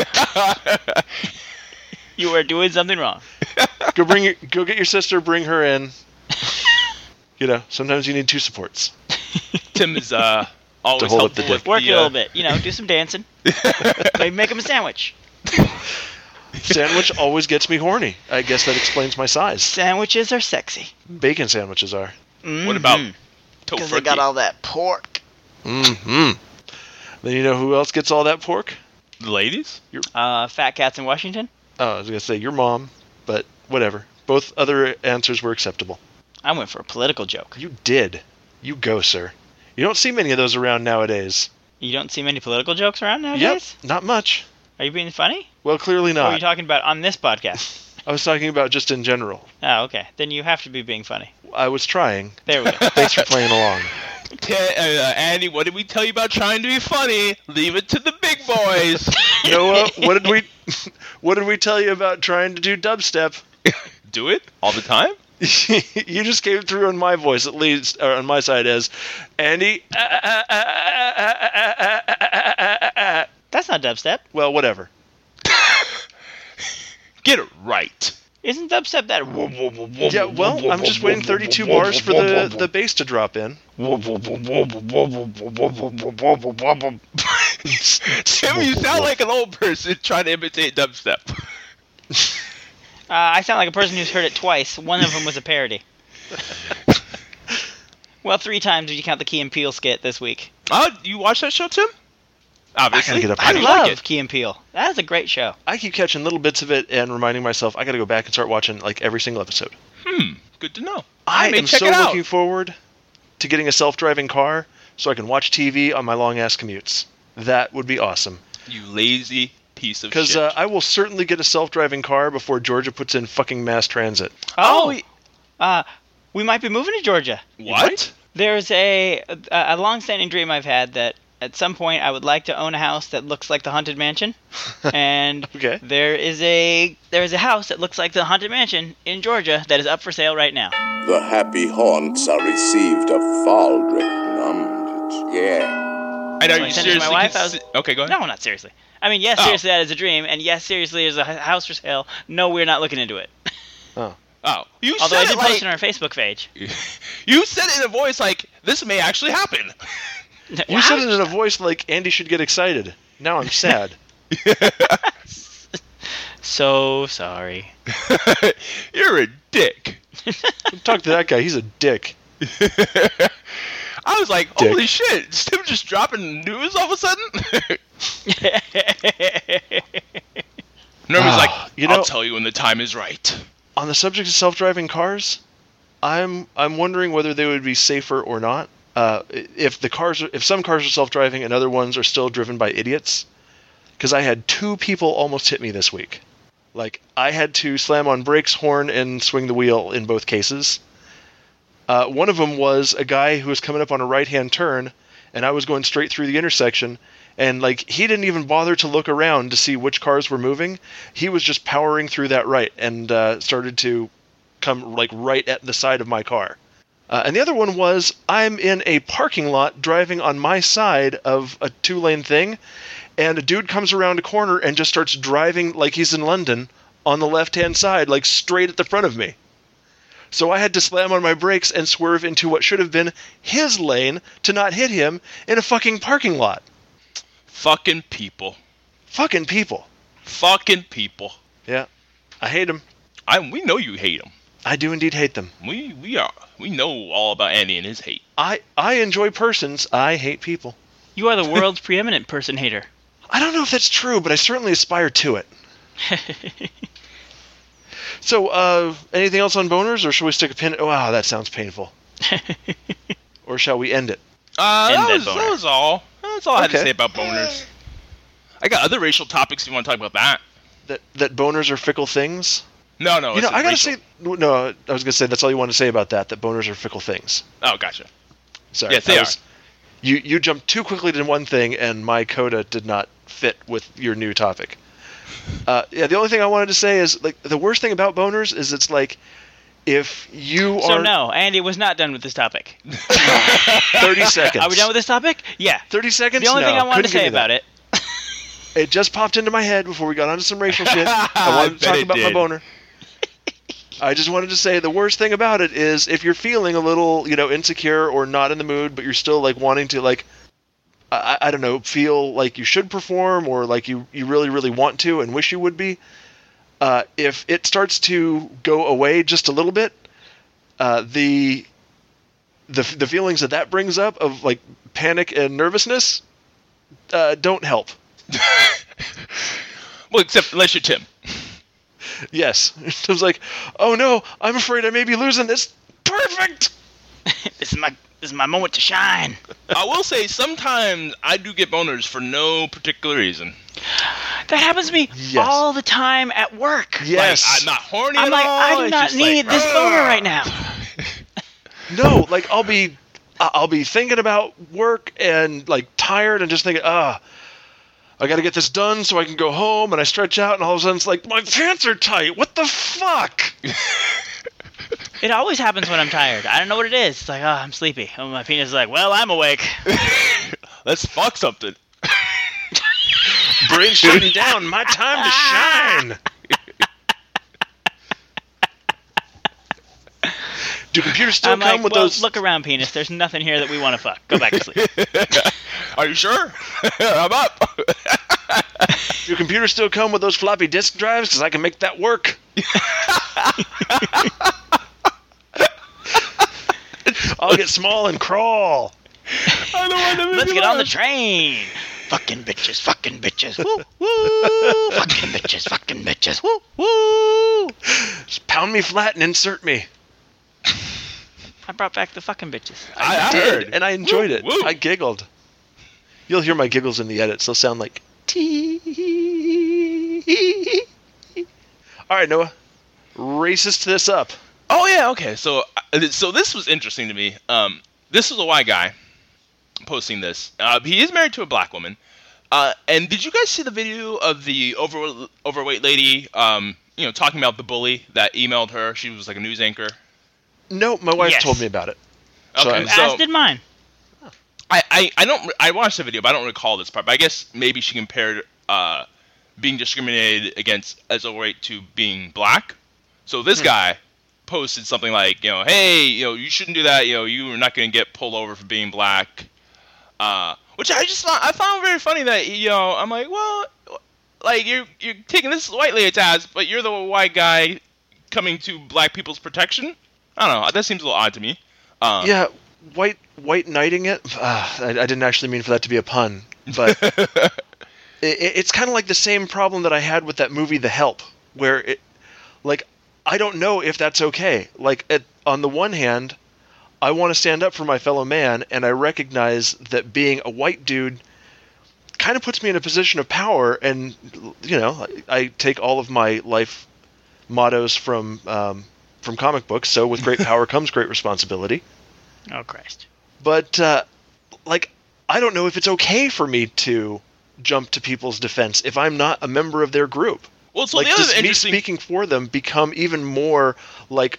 You are doing something wrong. Go bring your, go get your sister, bring her in. You know, sometimes you need two supports. Tim is uh always hold up the helpful with dick. Work the, it a uh, little bit. You know, do some dancing. Maybe make him a sandwich. Sandwich always gets me horny. I guess that explains my size. Sandwiches are sexy. Bacon sandwiches are. What about Because they got tofurkey? all that pork. Mm-hmm. Then you know who else gets all that pork? The ladies? Uh, fat cats in Washington. Oh, I was going to say your mom, but whatever. Both other answers were acceptable. I went for a political joke. You did. You go, sir. You don't see many of those around nowadays. You don't see many political jokes around nowadays? Yep, not much. Are you being funny? Well, clearly Or are you not. talking about on this podcast? I was talking about just in general. Oh, okay. Then you have to be being funny. I was trying. There we go. Thanks for playing along. Ta- uh, Andy, what did we tell you about trying to be funny? Leave it to the big boys. Noah, what did we what did we tell you about trying to do dubstep? Do it all the time? You just came through on my voice, at least, or on my side, as Andy. That's not dubstep. Well, whatever. Get it right. Isn't dubstep that? Yeah, well, I'm just waiting thirty-two bars for the, the bass to drop in. Tim, you sound like an old person trying to imitate dubstep. Uh, I sound like a person who's heard it twice. One of them was a parody. Well, three times if you count the Key and Peele skit this week. Oh, you watch that show, Tim? Obviously. I gotta get up I How do you love like it? Key and Peele. That is a great show. I keep catching little bits of it and reminding myself I got to go back and start watching like every single episode. Hmm. Good to know. I may am check so it out. looking forward to getting a self-driving car so I can watch T V on my long-ass commutes. That would be awesome. You lazy piece of Because shit. uh, I will certainly get a self-driving car before Georgia puts in fucking mass transit. Oh, uh, we might be moving to Georgia. what? There's a, a a long-standing dream I've had that at some point I would like to own a house that looks like the Haunted Mansion, and Okay. there is a there is a house that looks like the Haunted Mansion in Georgia that is up for sale right now. The happy haunts are received of Faldric Numbridge. Yeah. And are So I you sent it to seriously? my wife, I was- consi- okay, go ahead. No, not seriously. I mean, yes, Oh. seriously, that is a dream, and yes, seriously, there's a h- house for sale. No, we're not looking into it. Oh, you Although said I did it post like it on our Facebook page. you said it in a voice like this may actually happen. You said it in a voice like Andy should get excited. Now I'm sad. So sorry. You're a dick. Talk to that guy. He's a dick. I was like, Dick. holy shit! Is Tim just dropping news all of a sudden? Nobody's like, you I'll know- tell you when the time is right. On the subject of self-driving cars, I'm I'm wondering whether they would be safer or not. Uh, if the cars, are, if some cars are self-driving and other ones are still driven by idiots. Because I had two people almost hit me this week. Like I had to slam on brakes, horn, and swing the wheel in both cases. Uh, one of them was a guy who was coming up on a right-hand turn, and I was going straight through the intersection. And like he didn't even bother to look around to see which cars were moving. He was just powering through that right and uh, started to come like right at the side of my car. Uh, and the other one was I'm in a parking lot driving on my side of a two-lane thing, and a dude comes around a corner and just starts driving like he's in London on the left-hand side, like straight at the front of me. So I had to slam on my brakes and swerve into what should have been his lane to not hit him in a fucking parking lot. Fucking people. Fucking people. Fucking people. Yeah. I hate them. I we know you hate them. I do indeed hate them. We we are we know all about Andy and his hate. I, I enjoy persons. I hate people. You are the world's preeminent person hater. I don't know if that's true, but I certainly aspire to it. So, uh, anything else on boners, or should we stick a pin? Oh, wow, that sounds painful. Or shall we end it? Uh, End that, that was, boner. that was all. That's all I had to Okay. say about boners. I got other racial topics if you want to talk about that. That that boners are fickle things? No, no. you it's know, I gotta racial. say, no, I was gonna say that's all you want to say about that. That boners are fickle things. Oh, gotcha. Sorry, Yes, they I was- You you jumped too quickly to one thing, and my coda did not fit with your new topic. Uh, yeah, the only thing I wanted to say is like the worst thing about boners is it's like if you So are no, Andy was not done with this topic. thirty seconds. Are we done with this topic? Yeah. thirty seconds? The only No, thing I wanted to couldn't give say you that. about it. It just popped into my head before we got onto some racial shit. I I wanted to bet talk it about my did. boner. I just wanted to say the worst thing about it is if you're feeling a little, you know, insecure or not in the mood, but you're still like wanting to like, I, I don't know, feel like you should perform or like you, you really, really want to and wish you would be. Uh, if it starts to go away just a little bit, uh, the, the the feelings that that brings up of like panic and nervousness uh, don't help. Well, except unless you're Tim. Yes. It was like, oh no, I'm afraid I may be losing this. Perfect! This is my this is my moment to shine. I will say sometimes I do get boners for no particular reason. That happens to me Yes. all the time at work. Yes. Like, I'm not horny I'm at like, all. I do it's not just need like, this "Ugh." boner right now. No, like I'll be I'll be thinking about work and like tired and just thinking, ah, I gotta get this done so I can go home, and I stretch out and all of a sudden it's like, my pants are tight. What the fuck? It always happens when I'm tired. I don't know what it is. It's like, oh, I'm sleepy. And my penis is like, well, I'm awake. Let's fuck something. Brain shutting down, my time to shine. Do computers still I'm come like, with well, those? look around, penis. There's nothing here that we want to fuck. Go back to sleep. Are you sure? I'm up. Do computers still come with those floppy disk drives? Because I can make that work. I'll get small and crawl. I don't want to Let's get on the train. Fucking bitches, fucking bitches. Woo, woo. Fucking bitches, fucking bitches. Woo, woo. Just pound me flat and insert me. I brought back the fucking bitches. I, I did, heard. and I enjoyed Woo, it. woo. I giggled. You'll hear my giggles in the edits. They'll sound like tee. All right, Noah. Racist this up. Oh yeah, okay. So, uh, so this was interesting to me. Um, this was a white guy posting this. Uh, he is married to a black woman. Uh, and did you guys see the video of the over overweight lady? Um, you know, talking about the bully that emailed her. She was like a news anchor. No, my wife Yes. told me about it. Okay, So- As did mine. I, I, I don't I watched the video, but I don't recall this part. But I guess maybe she compared uh, being discriminated against as overweight to being black. So this Hmm. guy posted something like, you know, hey, you know, you shouldn't do that. You know, you are not going to get pulled over for being black. Uh, which I just found, I found very funny that, you know, I'm like, well, like you're you're taking this white lady's ass, but you're the white guy coming to black people's protection. I don't know. That seems a little odd to me. Um, Yeah, white white knighting it. Uh, I, I didn't actually mean for that to be a pun, but it, it's kind of like the same problem that I had with that movie, The Help, where it, like, I don't know if that's okay. Like, it, on the one hand, I want to stand up for my fellow man, and I recognize that being a white dude kind of puts me in a position of power, and you know, I, I take all of my life mottos from um, from comic books. So, with great power comes great responsibility. Oh, Christ. But, uh, like, I don't know if it's okay for me to jump to people's defense if I'm not a member of their group. Well, so like, the other does me interesting speaking for them become even more, like,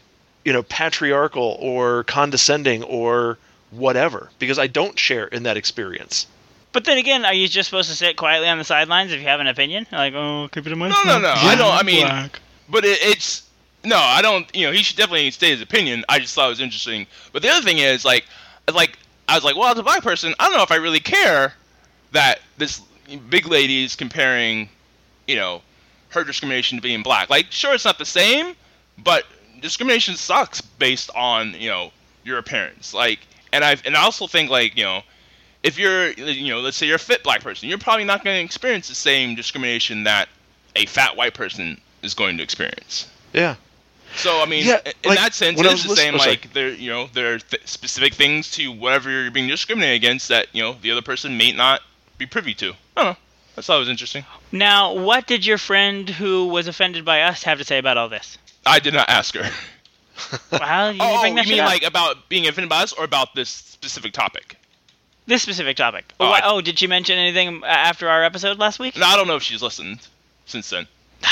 you know, patriarchal or condescending or whatever, because I don't share in that experience. But then again, are you just supposed to sit quietly on the sidelines if you have an opinion? Like, oh, keep it in my No, no, no. Yeah, I don't. I mean, black. but it, it's no. I don't. You know, he should definitely state his opinion. I just thought it was interesting. But the other thing is, like, like I was like, well, as a black person, I don't know if I really care that this big lady is comparing, you know, her discrimination to being black. Like, sure, it's not the same, but discrimination sucks based on, you know, your appearance. Like, and I and I also think, like, you know, if you're, you know, let's say you're a fit black person, you're probably not going to experience the same discrimination that a fat white person is going to experience. Yeah. So I mean, Yeah, in like, that sense, when I it's was the same. listen- oh, sorry. Like, there, you know, there are th- specific things to whatever you're being discriminated against that, you know, the other person may not be privy to. I don't know. I thought it was interesting. Now, what did your friend who was offended by us have to say about all this? I did not ask her. Well, you oh, bring that you shit mean up. like about being offended by us, or about this specific topic? This specific topic. Oh, Oh, I- oh, did she mention anything uh, after our episode last week? No, I don't know if she's listened since then.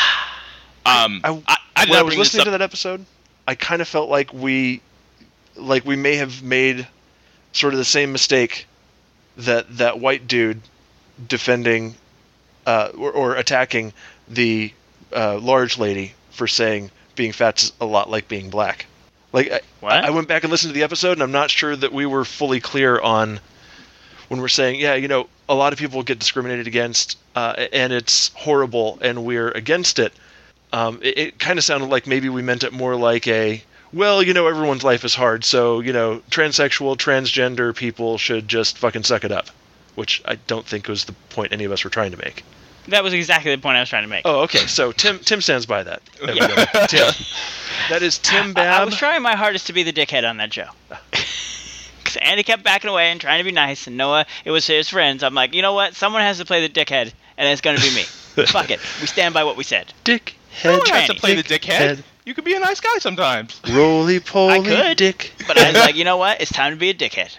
Um, I, I, I did when I not was bring this listening up. to that episode, I kind of felt like we, like we may have made sort of the same mistake that that white dude defending uh, or, or attacking the uh, large lady for saying being fat's a lot like being black. Like I, What? I went back and listened to the episode, and I'm not sure that we were fully clear on when we're saying, yeah, you know, a lot of people get discriminated against, uh, and it's horrible, and we're against it. Um, it, it kind of sounded like maybe we meant it more like a, well, you know, everyone's life is hard, so, you know, transsexual, transgender people should just fucking suck it up, which I don't think was the point any of us were trying to make. That was exactly the point I was trying to make. Oh, okay, so Tim Tim stands by that. There we Yeah. go. Tim. That is Tim I, Babb. I was trying my hardest to be the dickhead on that show. Because Andy kept backing away and trying to be nice, and Noah, it was his friends. I'm like, you know what? Someone has to play the dickhead, and it's going to be me. Fuck it. We stand by what we said. Dick No head. one has to Tranny. play the Dick dickhead. head. You could be a nice guy sometimes. Roly poly I could. dick. But I was like, you know what? It's time to be a dickhead.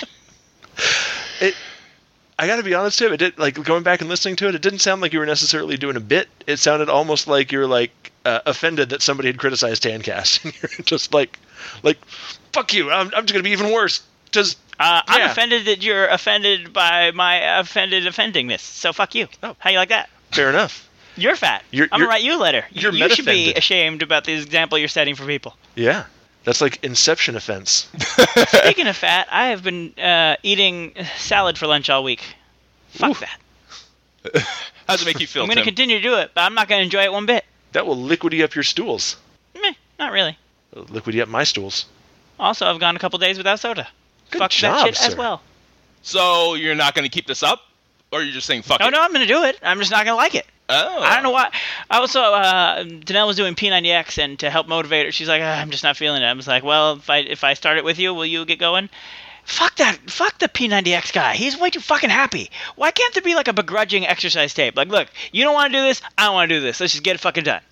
It. I got to be honest, Tim. It did, like going back and listening to it. It didn't sound like you were necessarily doing a bit. It sounded almost like you were like uh, offended that somebody had criticized Tancast, and you're just like, like, fuck you. I'm, I'm just gonna be even worse. Just Uh, I'm Yeah. offended that you're offended by my offended offendingness. So fuck you. Oh. How you like that? fair enough. You're fat. You're- I'm you're- gonna write you a letter. you're you should be meta-offended. ashamed about the example you're setting for people. Yeah, that's like Inception offense. Speaking of fat, I have been uh, eating salad for lunch all week. Fuck that. How does it make you feel, I'm gonna Tim? continue to do it, but I'm not gonna enjoy it one bit. That will liquid you up your stools. Meh, not really. It'll liquid you up my stools. Also, I've gone a couple days without soda. Good Fuck job, that shit sir. as well. So you're not going to keep this up, or you're just saying fuck Oh it? no, I'm gonna do it. I'm just not gonna like it. Oh. I don't know why. I also, uh, Danelle was doing P ninety X, and to help motivate her, she's like, ah, I'm just not feeling it. I was like, well, if I if I start it with you, will you get going? Fuck that. Fuck the P ninety X guy. He's way too fucking happy. Why can't there be like a begrudging exercise tape? Like, look, you don't want to do this. I don't want to do this. Let's just get it fucking done.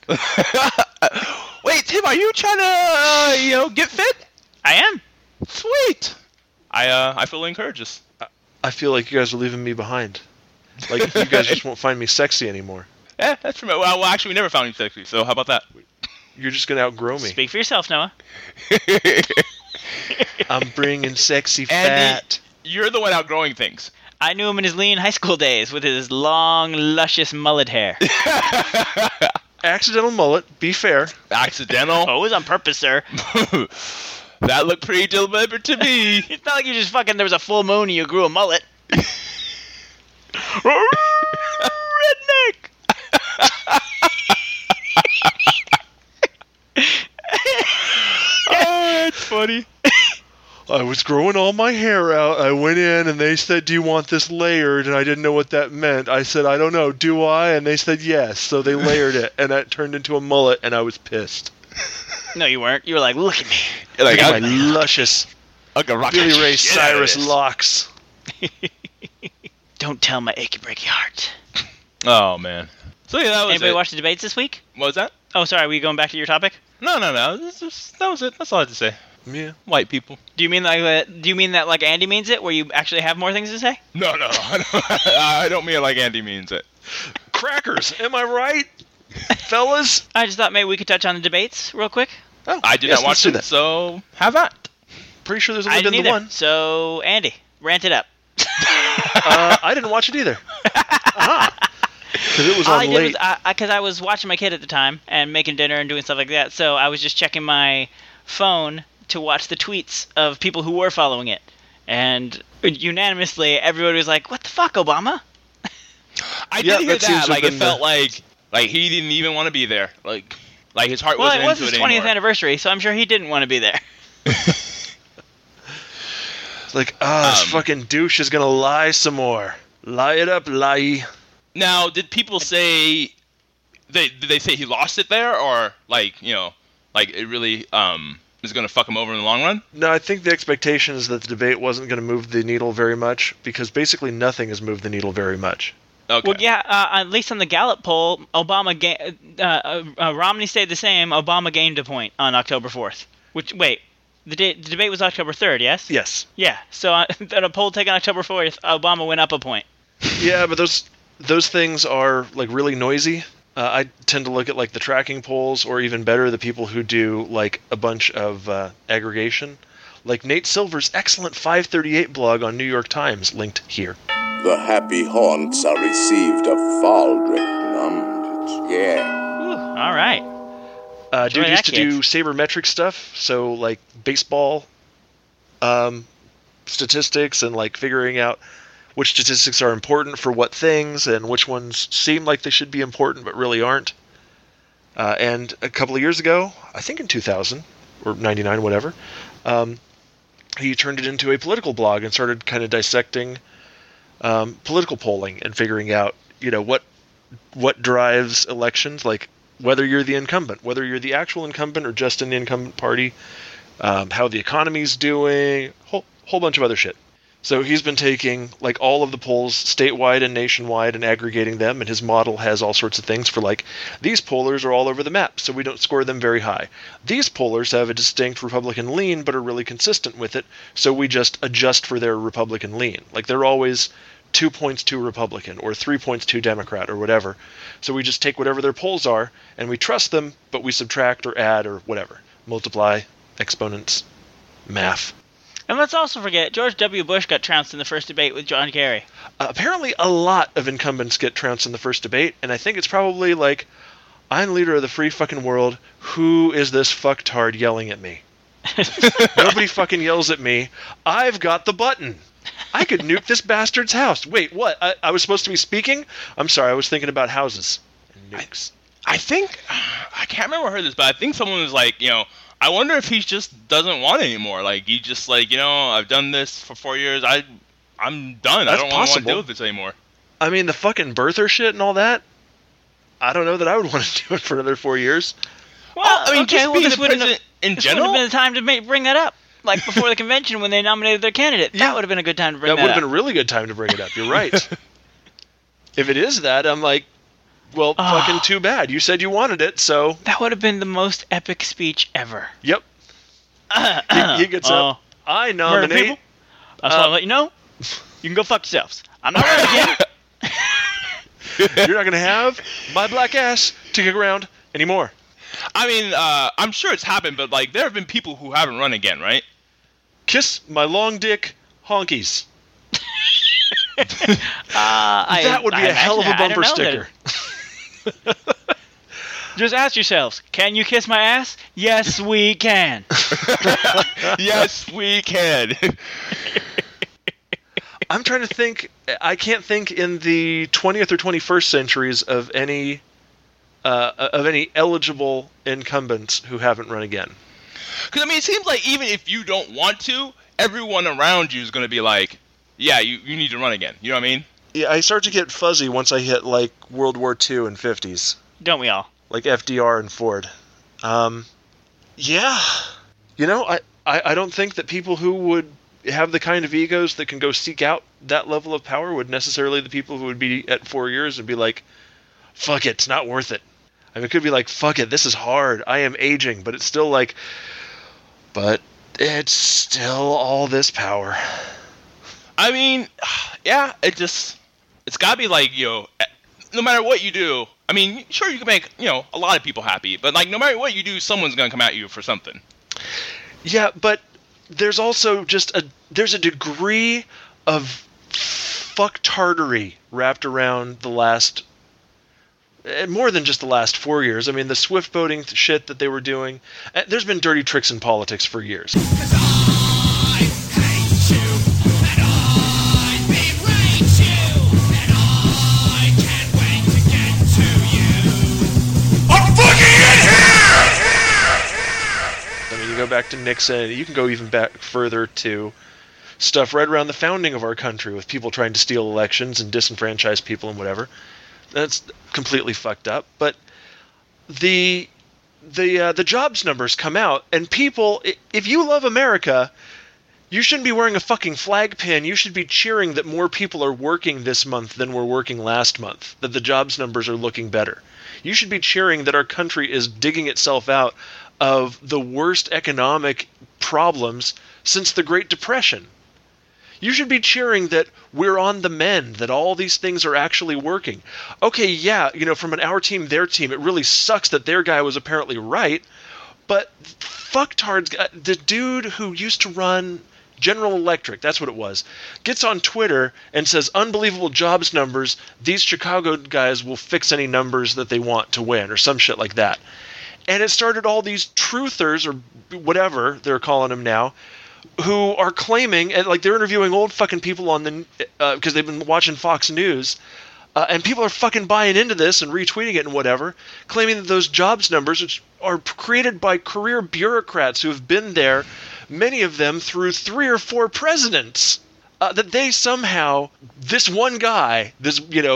Wait, Tim, are you trying to, uh, you know, get fit? I am. Sweet. I uh, I feel encouraged. I feel like you guys are leaving me behind. Like you guys just won't find me sexy anymore. Yeah, that's true. Well, well, actually, we never found you sexy. So how about that? You're just gonna outgrow me. Speak for yourself, Noah. I'm bringing sexy Andy, fat. you're the one outgrowing things. I knew him in his lean high school days with his long, luscious mullet hair. Accidental mullet. Be fair. Accidental. Oh, it was on purpose, sir. That looked pretty deliberate to me. It's not like you just fucking, there was a full moon and you grew a mullet. Redneck! Oh, it's funny. I was growing all my hair out. I went in and they said, do you want this layered? And I didn't know what that meant. I said, I don't know. Do I? And they said, yes. So they layered it. And that turned into a mullet and I was pissed. No, you weren't. You were like, look at me. Like, Look at I, my luscious I can rock Billy the Ray shit out of Cyrus this. locks. Don't tell my achy breaky heart. Oh man. So yeah, that was Anybody it. watch the debates this week? What was that? Oh, sorry. Were you going back to your topic? No, no, no. This is- that was it. That's all I had to say. Yeah. White people. Do you mean like that? Do you mean that like Andy means it, where you actually have more things to say? No, no, I don't, I don't mean it like Andy means it. Crackers. Am I right? Fellas? I just thought maybe we could touch on the debates real quick. Oh, I did yes, not watch let's do it, that. so have that. Pretty sure there's I only didn't been the either. one. So Andy, rant it up. uh, I didn't watch it either. Because it was All on I did late. was I, I, cause I was watching my kid at the time and making dinner and doing stuff like that. So I was just checking my phone to watch the tweets of people who were following it, and unanimously everybody was like, "What the fuck, Obama?" I Yeah, did hear that seems that. to have Like it been felt the- like like he didn't even want to be there. Like like his heart Well, wasn't it was into his it twentieth anymore. anniversary, so I'm sure he didn't want to be there. It's like, ah, this Um, fucking douche is gonna lie some more. Lie it up, lie. Now, did people say they did they say he lost it there, or like you know, like it really um is going to fuck him over in the long run? No, I think the expectation is that the debate wasn't going to move the needle very much, because basically nothing has moved the needle very much. Okay. Well, yeah, uh, at least on the Gallup poll, Obama ga- uh, uh, uh, Romney stayed the same. Obama gained a point on October fourth. Which wait, the, de- the debate was October third, yes? Yes. Yeah. So uh, at a poll taken October fourth, Obama went up a point. Yeah, but those those things are like really noisy. Uh, I tend to look at like the tracking polls, or even better, the people who do like a bunch of uh, aggregation, like Nate Silver's excellent five thirty-eight blog on New York Times, linked here. The happy haunts are received of Faldrick numbed. Yeah. Whew, all right. Uh, Enjoy dude used that, to do kids. sabermetric stuff, so like baseball um, statistics and like figuring out which statistics are important for what things and which ones seem like they should be important but really aren't. Uh, and a couple of years ago, I think in two thousand or ninety-nine, whatever, um, he turned it into a political blog and started kind of dissecting um, political polling and figuring out, you know, what what drives elections, like whether you're the incumbent, whether you're the actual incumbent or just in the incumbent party, um, how the economy's doing, whole whole bunch of other shit. So he's been taking like all of the polls statewide and nationwide and aggregating them, and his model has all sorts of things for like, these pollers are all over the map, so we don't score them very high. These pollers have a distinct Republican lean but are really consistent with it, so we just adjust for their Republican lean. Like they're always two points to Republican or three points to Democrat or whatever. So we just take whatever their polls are and we trust them, but we subtract or add or whatever. Multiply, exponents, math. And let's also forget, George W. Bush got trounced in the first debate with John Kerry. Uh, apparently a lot of incumbents get trounced in the first debate, and I think it's probably like, I'm leader of the free fucking world, who is this fucktard yelling at me? Nobody fucking yells at me. I've got the button. I could nuke this bastard's house. Wait, what? I, I was supposed to be speaking? I'm sorry, I was thinking about houses and nukes. I think I can't remember who heard this, but I think someone was like, you know, I wonder if he just doesn't want it anymore. Like he just like, you know, I've done this for four years. I, I'm done. That's I don't want to possible. deal with this anymore. I mean, the fucking birther shit and all that, I don't know that I would want to do it for another four years. Well, I mean, okay, just well, being this the wouldn't president have, in this general. wouldn't have been the time to make, bring that up. Like before the convention when they nominated their candidate. Yeah. That would have been a good time to bring That that, would have up. been a really good time to bring it up. You're right. If it is that, I'm like, well, Ah. fucking too bad. You said you wanted it, so That would have been the most epic speech ever. yep. he, he gets Oh. up. I American nominate. people, I just want uh, to let you know, you can go fuck yourselves. I'm not running again. You're not gonna have my black ass to kick around anymore. I mean, uh, I'm sure it's happened, but like there have been people who haven't run again, right? Kiss my long dick honkies. Uh, I, that would be I a hell of a imagine- I don't bumper know sticker. that- Just ask yourselves, can you kiss my ass? Yes, we can. Yes, we can. I'm trying to think. I can't think in the twentieth or twenty-first centuries of any uh, of any eligible incumbents who haven't run again. Because I mean, it seems like even if you don't want to, everyone around you is going to be like, "Yeah, you, you need to run again." You know what I mean? Yeah, I start to get fuzzy once I hit like World War Two and fifties, Don't we all? like F D R and Ford. Um, yeah, you know, I, I, I don't think that people who would have the kind of egos that can go seek out that level of power would necessarily the people who would be at four years and be like, fuck it, it's not worth it. I mean, it could be like, fuck it, this is hard, I am aging, but it's still like, but it's still all this power. I mean, yeah, it just, it's got to be like, you know, no matter what you do, I mean, sure, you can make, you know, a lot of people happy, but, like, no matter what you do, someone's going to come at you for something. Yeah, but there's also just a, there's a degree of fucktardery wrapped around the last, more than just the last four years. I mean, the swift boating shit that they were doing, there's been dirty tricks in politics for years. Go back to Nixon. You can go even back further to stuff right around the founding of our country with people trying to steal elections and disenfranchise people and whatever. That's completely fucked up. But the the uh, the jobs numbers come out, and people, if you love America, you shouldn't be wearing a fucking flag pin. You should be cheering that more people are working this month than were working last month, that the jobs numbers are looking better. You should be cheering that our country is digging itself out of the worst economic problems since the Great Depression. You should be cheering that we're on the mend, that all these things are actually working. Okay, yeah, you know, from an our team, their team, it really sucks that their guy was apparently right, but fucktards, the dude who used to run General Electric, that's what it was, gets on Twitter and says, unbelievable jobs numbers, these Chicago guys will fix any numbers that they want to win, or some shit like that. And it started all these truthers, or whatever they're calling them now, who are claiming, and like they're interviewing old fucking people on the, uh, because they've been watching Fox News, uh, and people are fucking buying into this and retweeting it and whatever, claiming that those jobs numbers, which are created by career bureaucrats who have been there, many of them through three or four presidents, uh, that they somehow, this one guy, this, you know,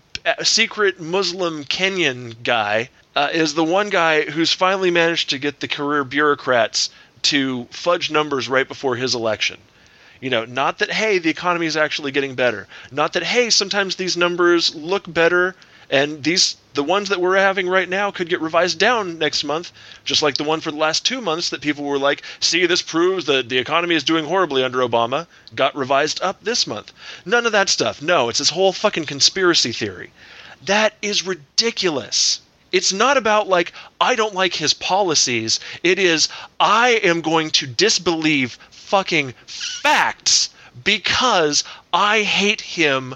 secret Muslim Kenyan guy, Uh, is the one guy who's finally managed to get the career bureaucrats to fudge numbers right before his election. You know, not that, hey, the economy is actually getting better. Not that, hey, sometimes these numbers look better, and these the ones that we're having right now could get revised down next month, just like the one for the last two months that people were like, see, this proves that the economy is doing horribly under Obama, got revised up this month. None of that stuff. No, it's this whole fucking conspiracy theory. That is ridiculous. It's not about, like, I don't like his policies. It is, I am going to disbelieve fucking facts because I hate him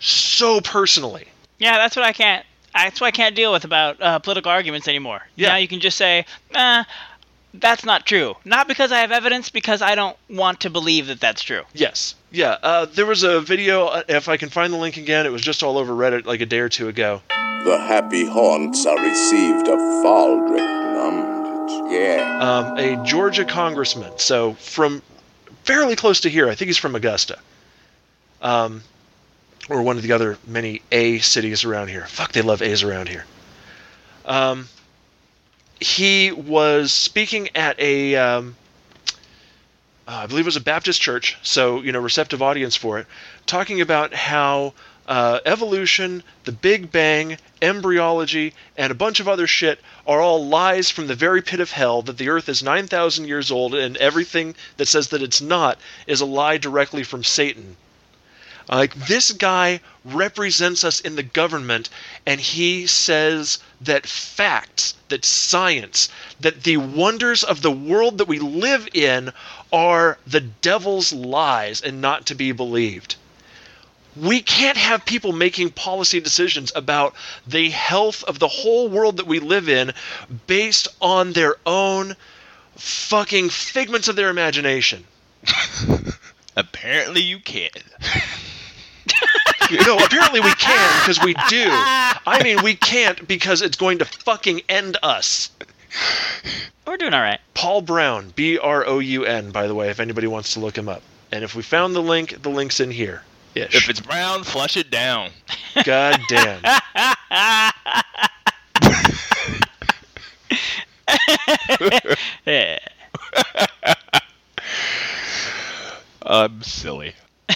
so personally. Yeah, that's what I can't, that's what I can't deal with about uh, political arguments anymore. Yeah. Now you can just say, eh, that's not true. Not because I have evidence, because I don't want to believe that that's true. Yes. Yeah, uh, there was a video, if I can find the link again, it was just all over Reddit like a day or two ago. The happy haunts are received of Faldrick Numbridge. Yeah. Um, a Georgia congressman, so from fairly close to here. I think he's from Augusta. Um, or one of the other many A cities around here. Fuck, they love A's around here. Um, he was speaking at a, um, uh, I believe it was a Baptist church, so, you know, receptive audience for it, talking about how Uh, evolution, the Big Bang, embryology, and a bunch of other shit are all lies from the very pit of hell, that the Earth is nine thousand years old, and everything that says that it's not is a lie directly from Satan. Like, this guy represents us in the government, and he says that facts, that science, that the wonders of the world that we live in are the devil's lies and not to be believed. We can't have people making policy decisions about the health of the whole world that we live in based on their own fucking figments of their imagination. Apparently you can. No, apparently we can because we do. I mean, we can't because it's going to fucking end us. We're doing all right. Paul Broun, B R O U N, by the way, if anybody wants to look him up. And if we found the link, the link's in here. Ish. If it's brown, flush it down. God damn. Yeah. I'm silly.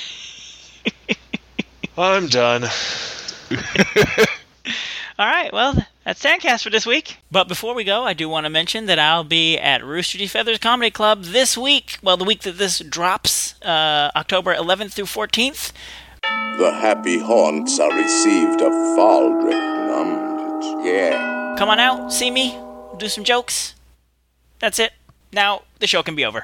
I'm done. All right, well, that's Sandcast for this week. But before we go, I do want to mention that I'll be at Rooster Teeth Feathers Comedy Club this week. Well, the week that this drops, uh, October eleventh through fourteenth. The happy haunts are received of Faldrick numbers. Yeah. Come on out, see me, do some jokes. That's it. Now, the show can be over.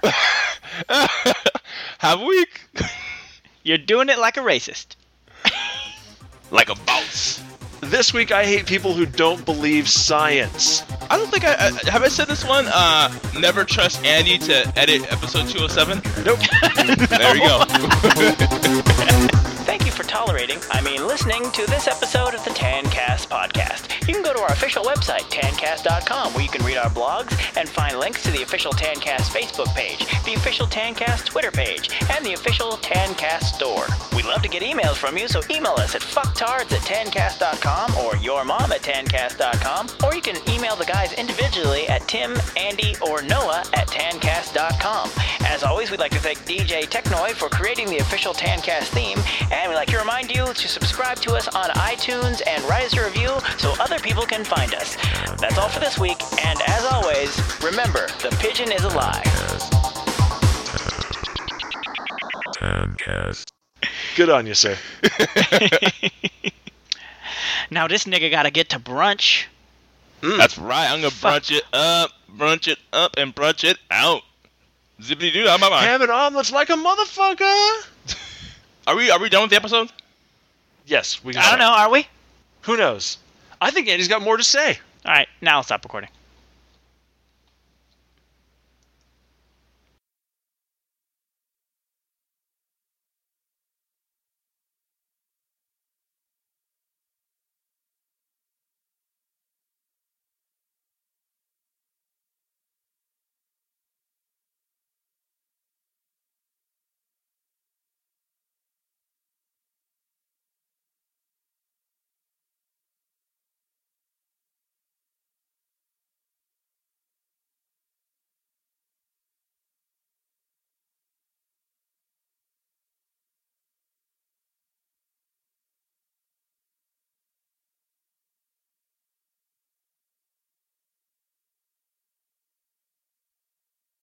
Have a week. You're doing it like a racist. Like a boss. This week, I hate people who don't believe science. I don't think I, I have I said this one. Uh, never trust Andy to edit episode two oh seven. Nope. There we go. Thank you for tolerating, I mean listening to this episode of the TanCast podcast. You can go to our official website, tan cast dot com, where you can read our blogs and find links to the official TanCast Facebook page, the official TanCast Twitter page, and the official TanCast store. We'd love to get emails from you, so email us at fucktards at tan cast dot com or yourmom at tan cast dot com, or you can email the guys individually at Tim, Andy, or Noah at tan cast dot com. As always, we'd like to thank D J Technoid for creating the official TanCast theme, and we'd like to remind you to subscribe to us on iTunes and write us a review so other people can find us. That's all for this week, and as always, remember, the pigeon is a lie. TanCast. Good on you, sir. Now this nigga gotta get to brunch. Mm. That's right. I'm gonna brunch it up, brunch it up, and brunch it out. Zippity doo, I'm my Ham and omelets like a motherfucker. Are we are we done with the episode? Yes, we. I don't know, are we? Who knows? I think Andy's got more to say. Alright, now I'll stop recording.